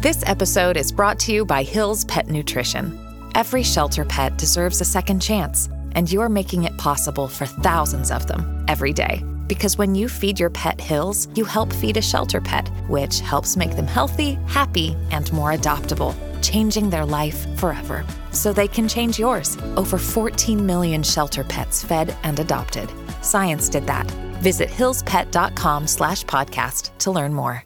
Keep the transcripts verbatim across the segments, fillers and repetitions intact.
This episode is brought to you by Hill's Pet Nutrition. Every shelter pet deserves a second chance, and you're making it possible for thousands of them every day. Because when you feed your pet Hill's, you help feed a shelter pet, which helps make them healthy, happy, and more adoptable, changing their life forever. So they can change yours. Over fourteen million shelter pets fed and adopted. Science did that. Visit hillspet.com slash podcast to learn more.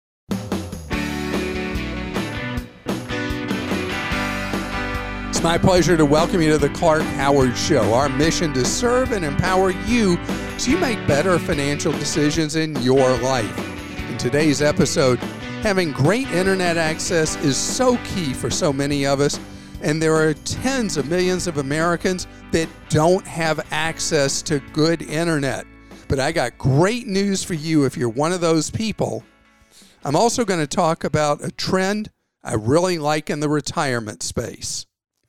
It's my pleasure to welcome you to the Clark Howard Show. Our mission to serve and empower you so you make better financial decisions in your life. In today's episode, having great internet access is so key for so many of us, and there are tens of millions of Americans that don't have access to good internet. But I got great news for you if you're one of those people. I'm also going to talk about a trend I really like in the retirement space.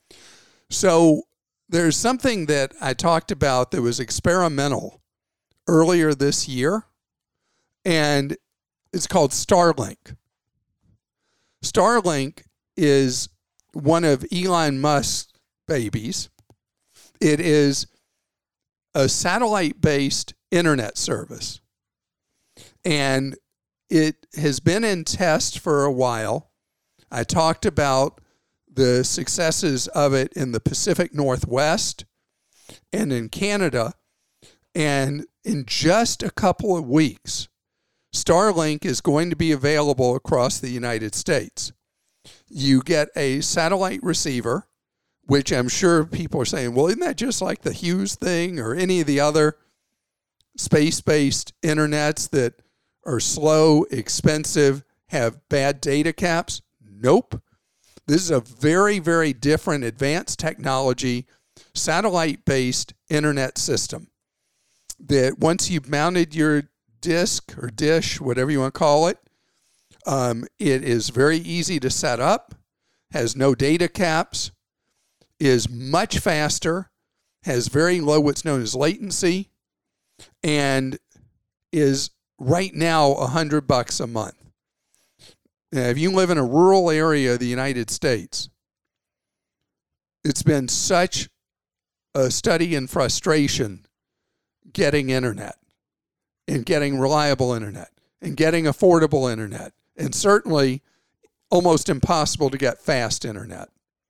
So there's something that I talked about that was experimental earlier this year, and it's called Starlink. Starlink is one of Elon Musk's babies. It is a satellite-based internet service, and it has been in test for a while. I talked about the successes of it in the Pacific Northwest and in Canada. And in just a couple of weeks, Starlink is going to be available across the United States. You get a satellite receiver, which I'm sure people are saying, well, isn't that just like the Hughes thing or any of the other space-based internets that are slow, expensive, have bad data caps? Nope. This is a very, very different advanced technology, satellite-based internet system that once you've mounted your disk or dish, whatever you want to call it, um, it is very easy to set up, has no data caps, is much faster, has very low what's known as latency, and is right now a hundred bucks a month. Now, if you live in a rural area of the United States, it's been such a study in frustration getting internet and getting reliable internet and getting affordable internet, and certainly almost impossible to get fast internet.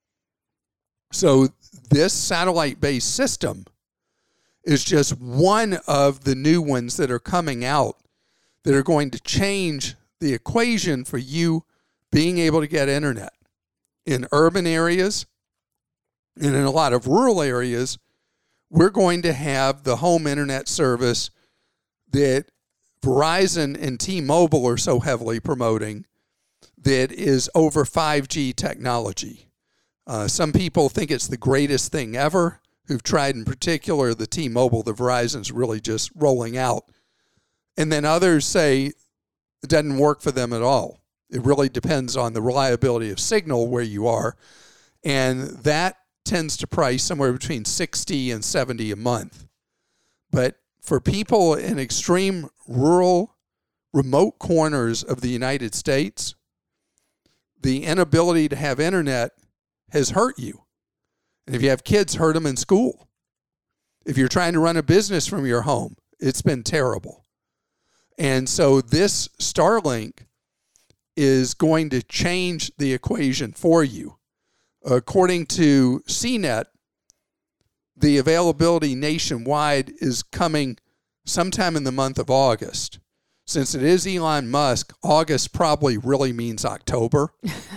So this satellite-based system is just one of the new ones that are coming out that are going to change the equation for you being able to get internet in urban areas and in a lot of rural areas. We're going to have the home internet service that Verizon and T-Mobile are so heavily promoting that is over five G technology. Uh, some people think it's the greatest thing ever, who've tried in particular the T-Mobile. The Verizon's really just rolling out. And then others say it doesn't work for them at all. It really depends on the reliability of signal where you are. And that tends to price somewhere between sixty and seventy a month. But for people in extreme rural, remote corners of the United States, the inability to have internet has hurt you. And if you have kids, hurt them in school. If you're trying to run a business from your home, it's been terrible. And so this Starlink is going to change the equation for you. According to C net, the availability nationwide is coming sometime in the month of August. Since it is Elon Musk, August probably really means October.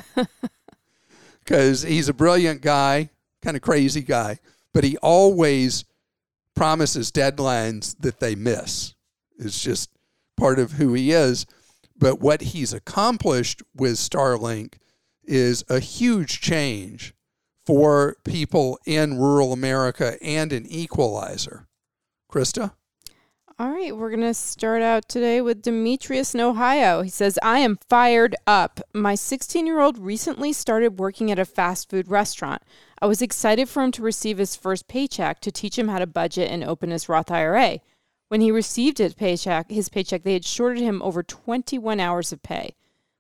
Because he's a brilliant guy, kind of crazy guy, but he always promises deadlines that they miss. It's just part of who he is. But what he's accomplished with Starlink is a huge change for people in rural America and an equalizer. Krista? All right, we're going to start out today with Demetrius in Ohio. He says, I am fired up. My sixteen-year-old recently started working at a fast food restaurant. I was excited for him to receive his first paycheck to teach him how to budget and open his Roth I R A. When he received his paycheck, his paycheck, they had shorted him over twenty-one hours of pay.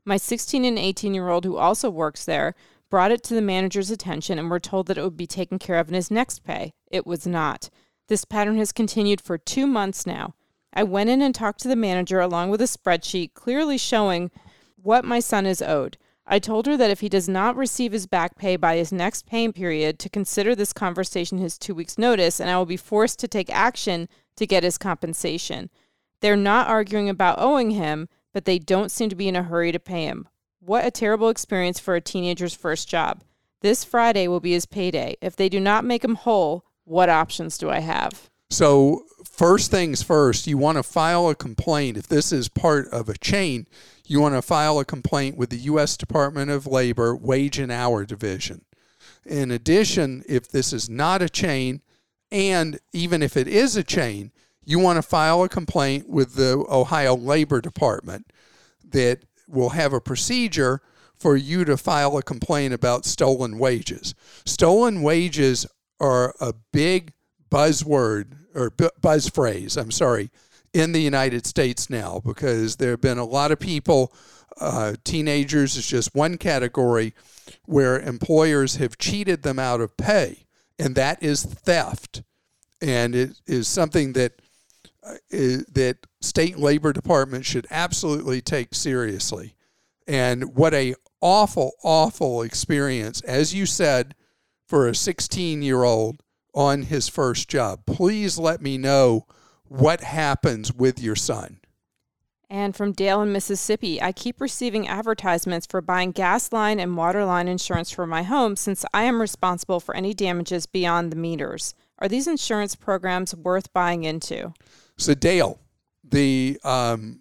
My sixteen and eighteen-year-old, who also works there, brought it to the manager's attention and were told that it would be taken care of in his next pay. It was not. This pattern has continued for two months now. I went in and talked to the manager along with a spreadsheet clearly showing what my son is owed. I told her that if he does not receive his back pay by his next pay period, to consider this conversation his two weeks' notice, and I will be forced to take action to get his compensation. They're not arguing about owing him, but they don't seem to be in a hurry to pay him. What a terrible experience for a teenager's first job. This Friday will be his payday. If they do not make him whole, what options do I have? So first things first, you want to file a complaint. If this is part of a chain, you want to file a complaint with the U S Department of Labor Wage and Hour Division. In addition, if this is not a chain, and even if it is a chain, you want to file a complaint with the Ohio Labor Department that will have a procedure for you to file a complaint about stolen wages. Stolen wages are a big buzzword or buzz phrase, I'm sorry, in the United States now, because there have been a lot of people, uh, teenagers is just one category, where employers have cheated them out of pay, and that is theft. And it is something that uh, is, that state labor departments should absolutely take seriously. And what a awful, awful experience, as you said, for a sixteen-year-old on his first job. Please let me know what happens with your son. And from Dale in Mississippi, I keep receiving advertisements for buying gas line and water line insurance for my home since I am responsible for any damages beyond the meters. Are these insurance programs worth buying into? So Dale, the um,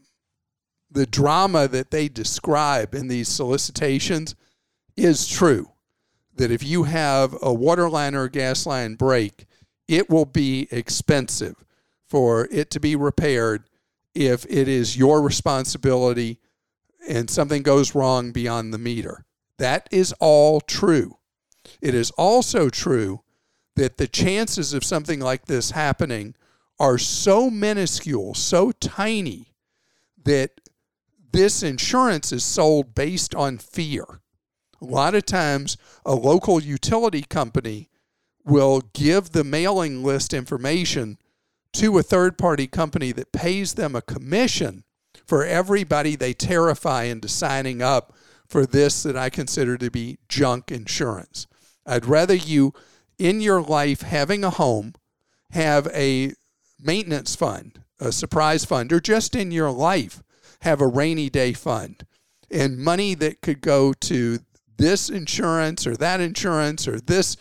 the drama that they describe in these solicitations is true. That if you have a water line or a gas line break, it will be expensive for it to be repaired if it is your responsibility and something goes wrong beyond the meter. That is all true. It is also true that the chances of something like this happening are so minuscule, so tiny, that this insurance is sold based on fear. A lot of times, a local utility company will give the mailing list information to a third-party company that pays them a commission for everybody they terrify into signing up for this that I consider to be junk insurance. I'd rather you, in your life, having a home, have a maintenance fund, a surprise fund, or just in your life, have a rainy day fund, and money that could go to this insurance or that insurance or this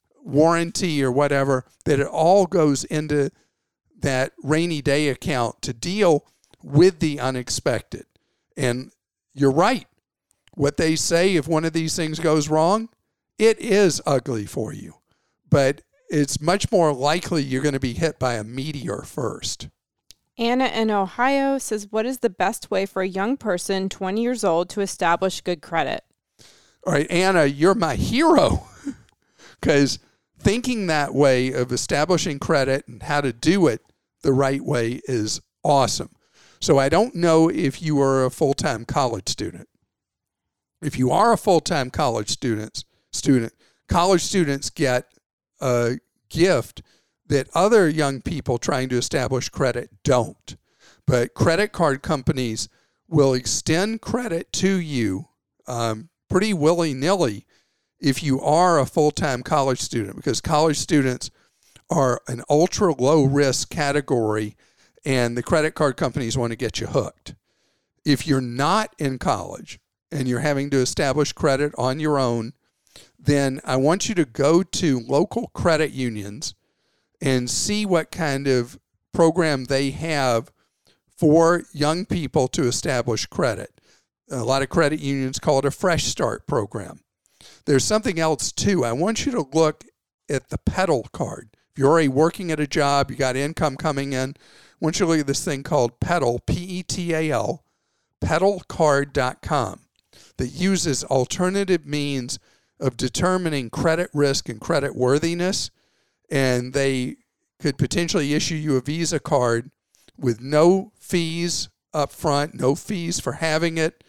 warranty or whatever, that it all goes into that rainy day account to deal with the unexpected. And you're right. What they say, if one of these things goes wrong, it is ugly for you. But it's much more likely you're going to be hit by a meteor first. Anna in Ohio says, what is the best way for a young person, twenty years old, to establish good credit? All right, Anna, you're my hero. Because thinking that way of establishing credit and how to do it the right way is awesome. So I don't know if you are a full-time college student. If you are a full-time college student, student, college students get a gift that other young people trying to establish credit don't. But credit card companies will extend credit to you um, pretty willy-nilly if you are a full-time college student, because college students are an ultra-low risk category and the credit card companies want to get you hooked. If you're not in college and you're having to establish credit on your own, then I want you to go to local credit unions and see what kind of program they have for young people to establish credit. A lot of credit unions call it a Fresh Start program. There's something else too. I want you to look at the Petal card. If you're already working at a job, you got income coming in, I want you to look at this thing called Petal, P E T A L, petal card dot com, that uses alternative means of determining credit risk and credit worthiness, and they could potentially issue you a Visa card with no fees up front, no fees for having it,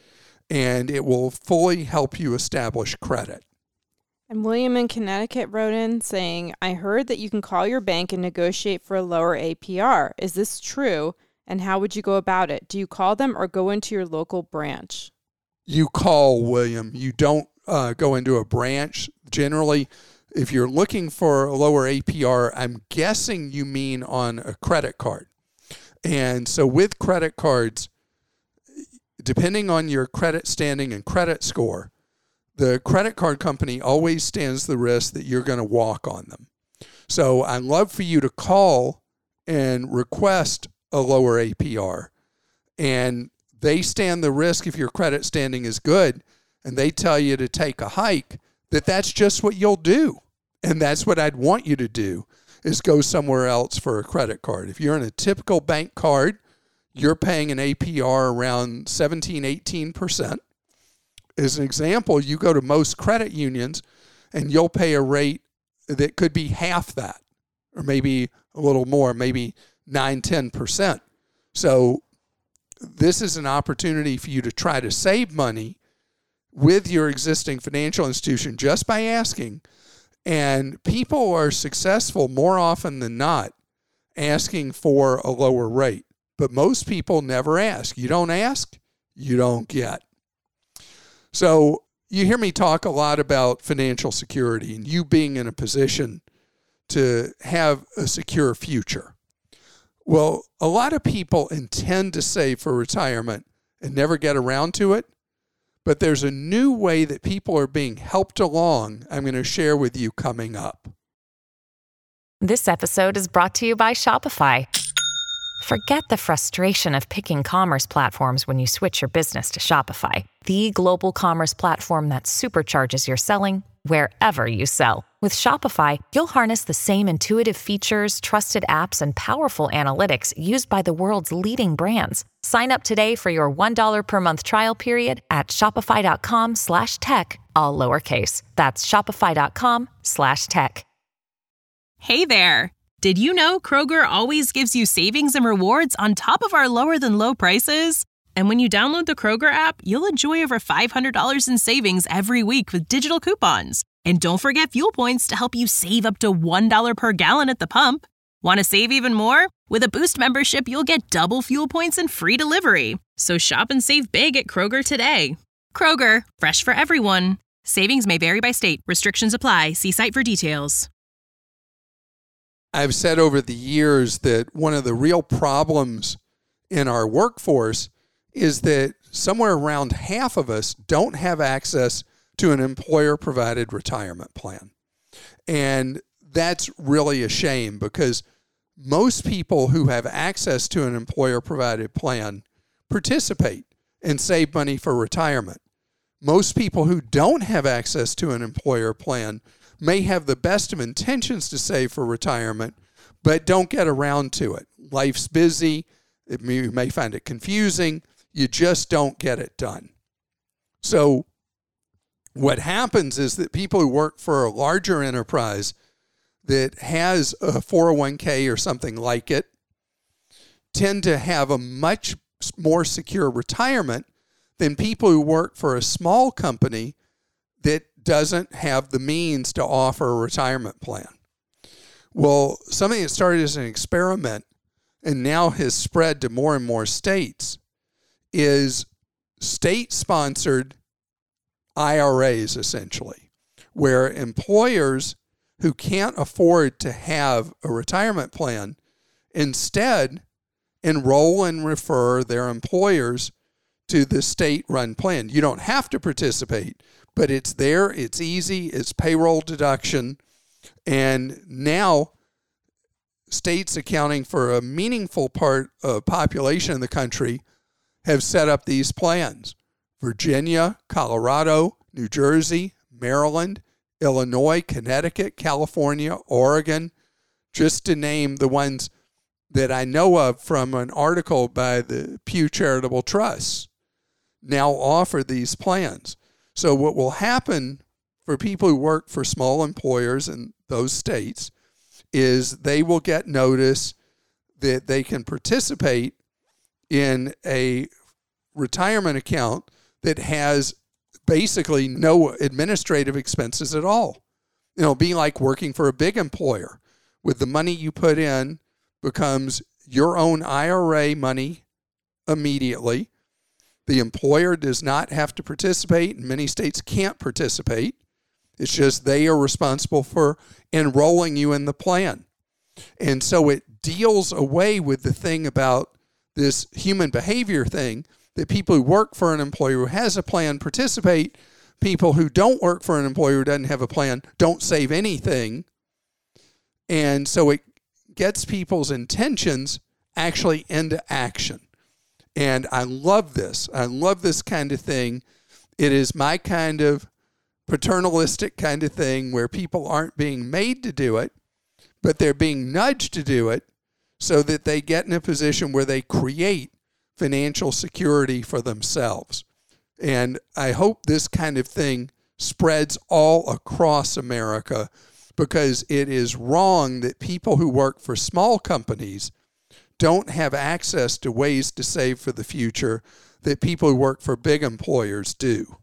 and it will fully help you establish credit. And William in Connecticut wrote in saying, I heard that you can call your bank and negotiate for a lower A P R. Is this true? And how would you go about it? Do you call them or go into your local branch? You call, William. You don't uh, go into a branch. Generally, if you're looking for a lower A P R, I'm guessing you mean on a credit card. And so with credit cards, depending on your credit standing and credit score, the credit card company always stands the risk that you're going to walk on them. So I'd love for you to call and request a lower A P R. And they stand the risk if your credit standing is good and they tell you to take a hike, that that's just what you'll do. And that's what I'd want you to do, is go somewhere else for a credit card. If you're in a typical bank card, you're paying an A P R around seventeen, eighteen percent. As an example, you go to most credit unions and you'll pay a rate that could be half that, or maybe a little more, maybe nine, ten percent. So this is an opportunity for you to try to save money with your existing financial institution just by asking. And people are successful more often than not asking for a lower rate. But most people never ask. You don't ask, you don't get. So you hear me talk a lot about financial security and you being in a position to have a secure future. Well, a lot of people intend to save for retirement and never get around to it. But there's a new way that people are being helped along I'm going to share with you coming up. This episode is brought to you by Shopify. Forget the frustration of picking commerce platforms when you switch your business to Shopify, the global commerce platform that supercharges your selling wherever you sell. With Shopify, you'll harness the same intuitive features, trusted apps, and powerful analytics used by the world's leading brands. Sign up today for your one dollar per month trial period at shopify.com slash tech, all lowercase. That's shopify.com slash tech. Hey there. Did you know Kroger always gives you savings and rewards on top of our lower than low prices? And when you download the Kroger app, you'll enjoy over five hundred dollars in savings every week with digital coupons. And don't forget fuel points to help you save up to one dollar per gallon at the pump. Want to save even more? With a Boost membership, you'll get double fuel points and free delivery. So shop and save big at Kroger today. Kroger, fresh for everyone. Savings may vary by state. Restrictions apply. See site for details. I've said over the years that one of the real problems in our workforce is that somewhere around half of us don't have access to an employer-provided retirement plan. And that's really a shame, because most people who have access to an employer-provided plan participate and save money for retirement. Most people who don't have access to an employer plan may have the best of intentions to save for retirement, but don't get around to it. Life's busy. It may, you may find it confusing. You just don't get it done. So what happens is that people who work for a larger enterprise that has a four oh one k or something like it tend to have a much more secure retirement than people who work for a small company that doesn't have the means to offer a retirement plan. Well, something that started as an experiment and now has spread to more and more states is state-sponsored I R As, essentially, where employers who can't afford to have a retirement plan instead enroll and refer their employers to the state-run plan. You don't have to participate, but it's there, it's easy, it's payroll deduction, and now states accounting for a meaningful part of population in the country have set up these plans. Virginia, Colorado, New Jersey, Maryland, Illinois, Connecticut, California, Oregon, just to name the ones that I know of from an article by the Pew Charitable Trust, now offer these plans. So what will happen for people who work for small employers in those states is they will get notice that they can participate in a retirement account that has basically no administrative expenses at all. It'll be like working for a big employer. With the money you put in becomes your own I R A money immediately. The employer does not have to participate, and many states can't participate. It's just they are responsible for enrolling you in the plan. And so it deals away with the thing about this human behavior thing, that people who work for an employer who has a plan participate. People who don't work for an employer who doesn't have a plan don't save anything. And so it gets people's intentions actually into action. And I love this. I love this kind of thing. It is my kind of paternalistic kind of thing where people aren't being made to do it, but they're being nudged to do it so that they get in a position where they create financial security for themselves. And I hope this kind of thing spreads all across America, because it is wrong that people who work for small companies don't have access to ways to save for the future that people who work for big employers do.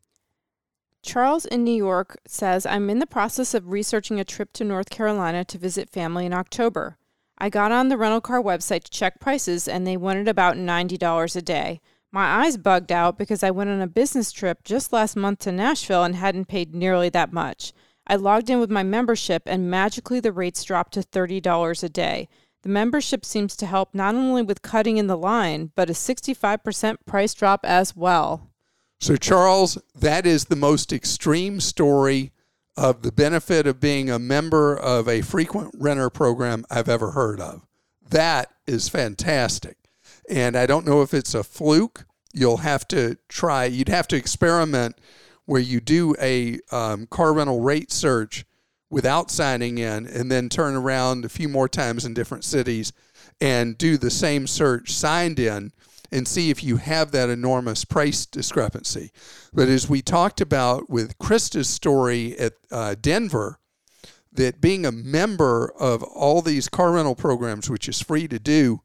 Charles in New York says, I'm in the process of researching a trip to North Carolina to visit family in October. I got on the rental car website to check prices, and they wanted about ninety dollars a day. My eyes bugged out because I went on a business trip just last month to Nashville and hadn't paid nearly that much. I logged in with my membership, and magically the rates dropped to thirty dollars a day. The membership seems to help not only with cutting in the line, but a sixty-five percent price drop as well. So, Charles, that is the most extreme story of the benefit of being a member of a frequent renter program I've ever heard of. That is fantastic. And I don't know if it's a fluke. You'll have to try. You'd have to experiment where you do a um, car rental rate search without signing in, and then turn around a few more times in different cities and do the same search signed in, and see if you have that enormous price discrepancy. But as we talked about with Krista's story at uh, Denver, that being a member of all these car rental programs, which is free to do,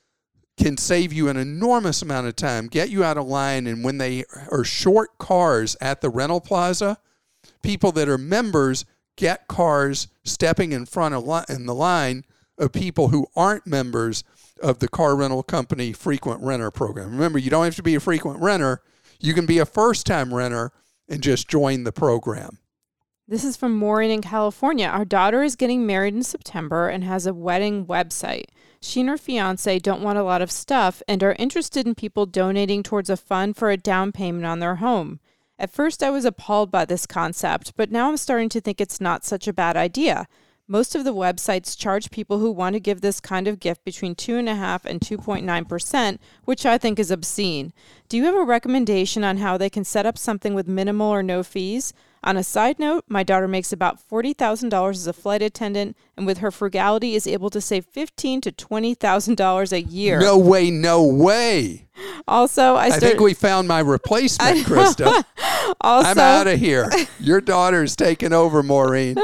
can save you an enormous amount of time, get you out of line, and when they are short cars at the rental plaza, people that are members get cars stepping in front of li- in the line of people who aren't members of the car rental company frequent renter program. Remember, you don't have to be a frequent renter. You can be a first-time renter and just join the program. This is from Maureen in California. Our daughter is getting married in September and has a wedding website. She and her fiance don't want a lot of stuff and are interested in people donating towards a fund for a down payment on their home. At first, I was appalled by this concept, but now I'm starting to think it's not such a bad idea. Most of the websites charge people who want to give this kind of gift between two point five and two point nine percent, which I think is obscene. Do you have a recommendation on how they can set up something with minimal or no fees? On a side note, my daughter makes about forty thousand dollars as a flight attendant, and with her frugality is able to save fifteen thousand to twenty thousand dollars a year. No way, no way. Also, I, I think we found my replacement, Krista. also, I'm out of here. Your daughter's taking over, Maureen.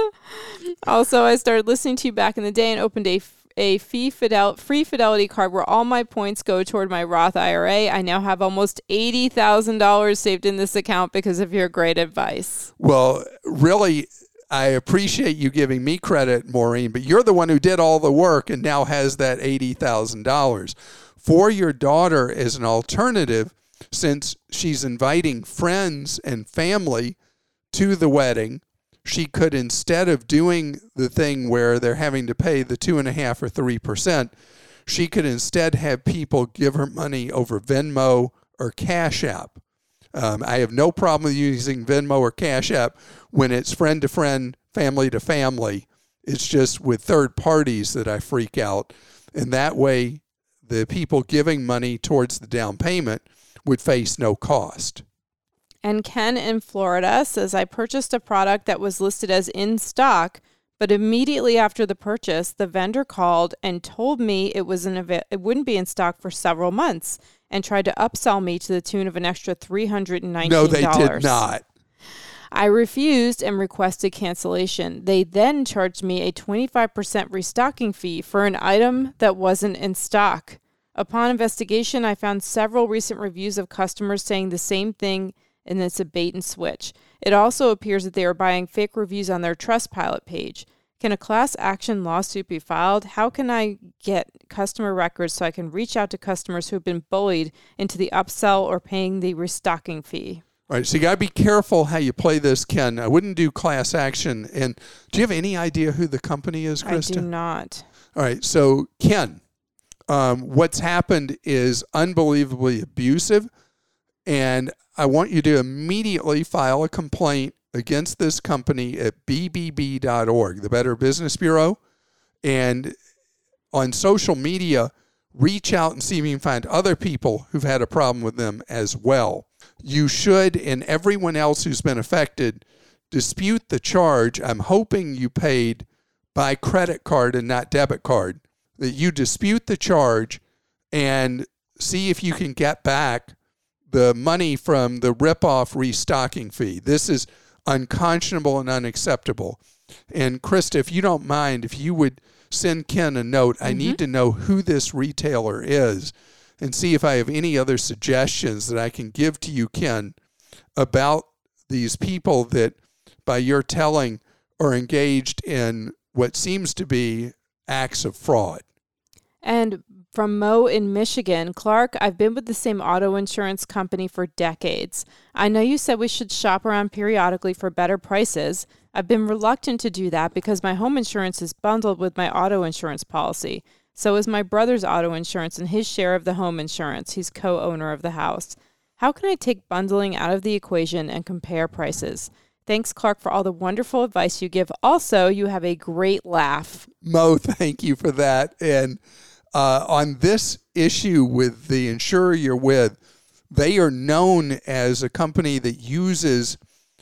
Also, I started listening to you back in the day and opened a, a fee fidel, free Fidelity card where all my points go toward my Roth I R A. I now have almost eighty thousand dollars saved in this account because of your great advice. Well, really, I appreciate you giving me credit, Maureen, but you're the one who did all the work and now has that eighty thousand dollars. For your daughter as an alternative, since she's inviting friends and family to the wedding, she could, instead of doing the thing where they're having to pay the two and a half or three percent, she could instead have people give her money over Venmo or Cash App. Um, I have no problem with using Venmo or Cash App when it's friend to friend, family to family. It's just with third parties that I freak out. And that way, the people giving money towards the down payment would face no cost. And Ken in Florida says, I purchased a product that was listed as in stock, but immediately after the purchase, the vendor called and told me it was an av- it wouldn't be in stock for several months and tried to upsell me to the tune of an extra three hundred nineteen dollars. No, they did not. I refused and requested cancellation. They then charged me a twenty-five percent restocking fee for an item that wasn't in stock. Upon investigation, I found several recent reviews of customers saying the same thing, and it's a bait and switch. It also appears that they are buying fake reviews on their Trustpilot page. Can a class action lawsuit be filed? How can I get customer records so I can reach out to customers who have been bullied into the upsell or paying the restocking fee? All right, so you got to be careful how you play this, Ken. I wouldn't do class action. And do you have any idea who the company is, Krista? I do not. All right, so Ken, um, what's happened is unbelievably abusive, and I want you to immediately file a complaint against this company at B B B dot org, the Better Business Bureau. And on social media, reach out and see if you can find other people who've had a problem with them as well. You should, and everyone else who's been affected, dispute the charge. I'm hoping you paid by credit card and not debit card, that you dispute the charge and see if you can get back the money from the rip-off restocking fee. This is unconscionable and unacceptable. And Krista, if you don't mind, if you would send Ken a note, mm-hmm. I need to know who this retailer is and see if I have any other suggestions that I can give to you, Ken, about these people that, by your telling, are engaged in what seems to be acts of fraud. And from Mo in Michigan, Clark, I've been with the same auto insurance company for decades. I know you said we should shop around periodically for better prices. I've been reluctant to do that because my home insurance is bundled with my auto insurance policy. So is my brother's auto insurance and his share of the home insurance. He's co-owner of the house. How can I take bundling out of the equation and compare prices? Thanks, Clark, for all the wonderful advice you give. Also, you have a great laugh. Mo, thank you for that. And uh, on this issue with the insurer you're with, they are known as a company that uses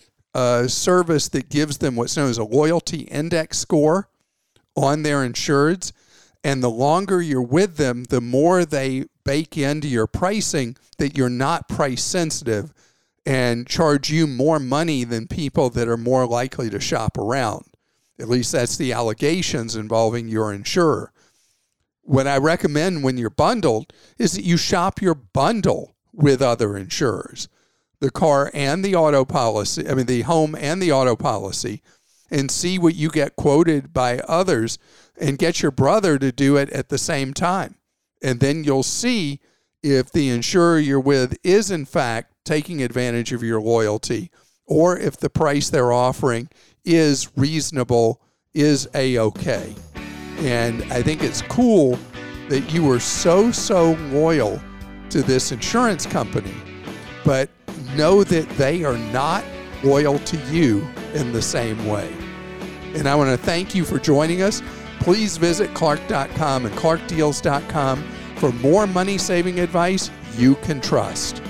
a service that gives them what's known as a loyalty index score on their insureds. And the longer you're with them, the more they bake into your pricing that you're not price sensitive and charge you more money than people that are more likely to shop around. At least that's the allegations involving your insurer. What I recommend when you're bundled is that you shop your bundle with other insurers, the car and the auto policy, I mean the home and the auto policy, and see what you get quoted by others and get your brother to do it at the same time. And then you'll see if the insurer you're with is in fact taking advantage of your loyalty, or if the price they're offering is reasonable, is A-okay. And I think it's cool that you were so, so loyal to this insurance company, but know that they are not loyal to you in the same way. And I want to thank you for joining us. Please visit Clark dot com and Clark Deals dot com for more money-saving advice you can trust.